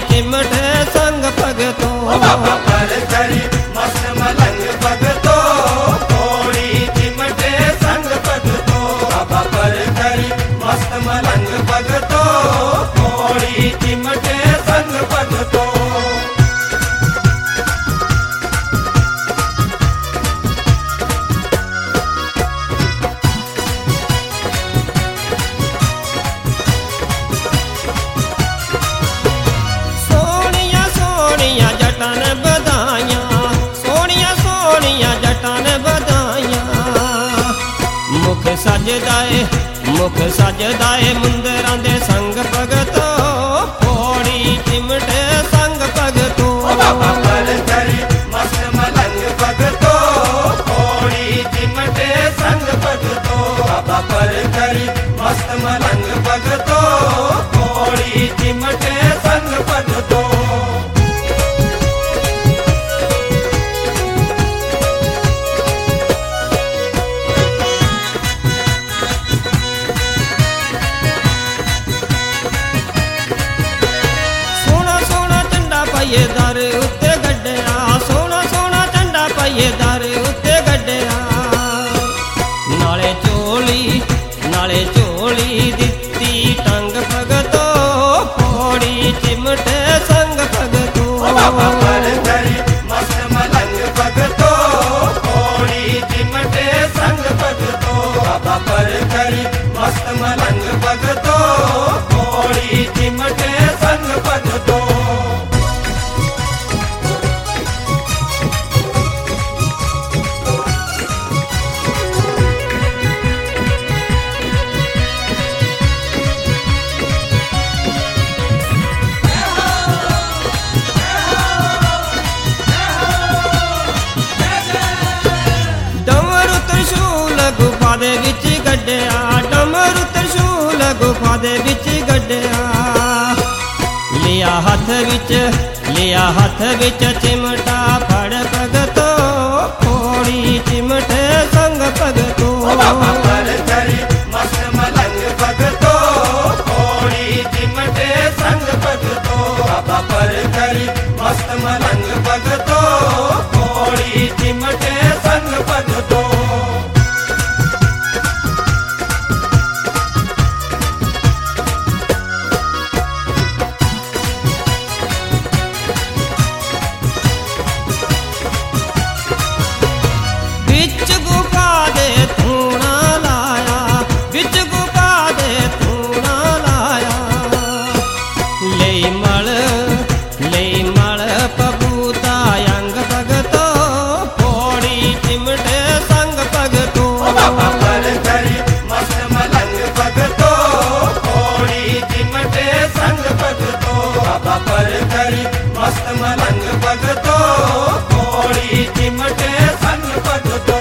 चिमटे संग भगतो। बाबा पर करी मस्त मलंग भगतो, घोड़ी चिमटे संग भगतो। बाबा पर करी मस्त मलंग भगतो, घोड़ी चिमटे संग भगतो। सोनिया सोनिया जटन बधाइयां, सोनिया सोनिया जटन बधाइयां। मुख सजदाए मुंदरां दे संग भगतो, घोड़ी चिमटे संग भगतो। बाबा पर करी मस्त मलंग भगतो, घोड़ी चिमटे संग भगतो। बाबा पर करी मस्त मलंग भगतो, घोड़ी चिमटे संग भगतो। पाइए दर उत्ते गड्ढिया, सोना सोना झंडा पाइए दर उत्ते गड्ढिया। नाले चोली दित्ती टंग भगतो, घोड़ी चिमटे संग भगतो। बाबा पर करी मस्त मलंग भगतो, घोड़ी चिमटे संग भगतो। बाबा पर करी मस्त मलंग भगतो, घोड़ी चिमटे संग भगतो। गुफा दे विच गड्ढिया, डमरू त्रिशूल गुफा दे विच गड्ढिया। लिया हाथ विच चिमटा फड़ भगतो, घोड़ी चिमटे संग भगतो। बाबा पर करी मस्त मलंग भगतो, घोड़ी चिमटे संग भगतो। बाबा पर करी मस्त मलंग भगतो, घोड़ी चिमटे संग भगतो। बिच गुफा दे धूना लाया, बिच गुफा दे धूना लाया। ले मल पबूता अंग भगतो, घोड़ी चिमटे संग भगतो। बाबा पर करी मस्त मलंग भगतो, घोड़ी चिमटे संग भगतो। बाबा पर करी मस्त मलंग भगतो, घोड़ी चिमटे संग भगतो।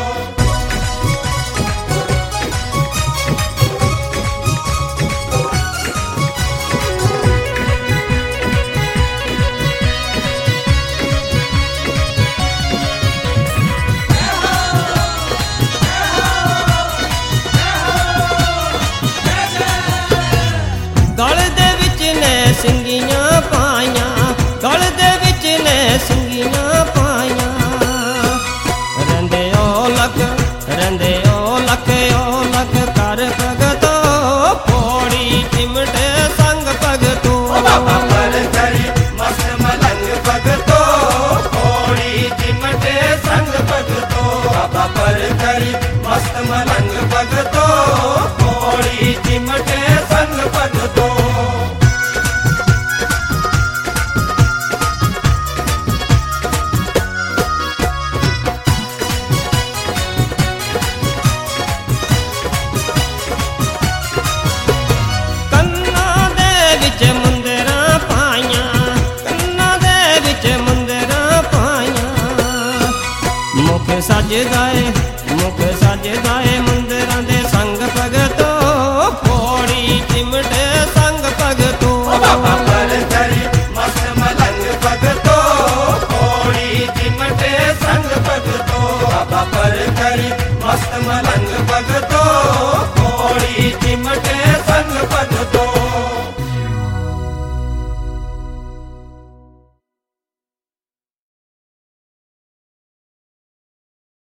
गल दे विच ने सिंगियां पाइयां, गल दे विच ने सिंगियां पाइयां। रंदे ओ लख कर भगतो, घोड़ी चिमटे संग भगतो। बाबा पर करी मस्त मलंग भगतो, घोड़ी चिमटे संग भगतो। बाबा पर करी मस्त मलंग भगतो, घोड़ी चिमटे संग भगतो। कन्ना दे विच मुंदरां पाइयां, कन्ना दे विच मुंदरां पाइयां। मुख सजदाए